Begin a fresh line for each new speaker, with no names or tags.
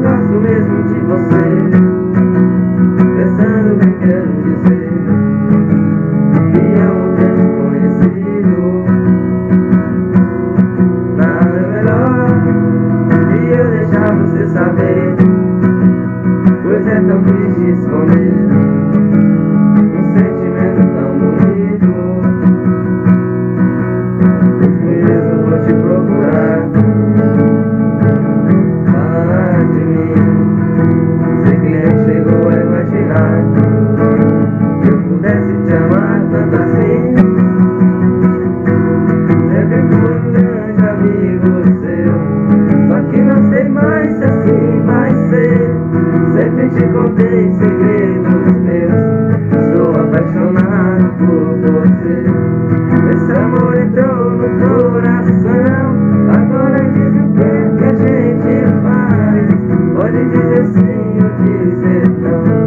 gosto mesmo de você, pensando o que quero dizer, que é um tempo conhecido. Nada melhor que eu deixar você saber, pois é tão triste esconder um sentimento tão bonito. Por isso vou te procurar, falar de mim. Sei que nem chegou a imaginar que eu pudesse te amar tanto assim. Sempre fui um grande amigo seu, só que não sei mais se assim vai ser. Sempre te contei segredos meus, sou apaixonado por você. Esse amor entrou no coração, agora diz o que a gente faz. Pode dizer sim ou dizer não.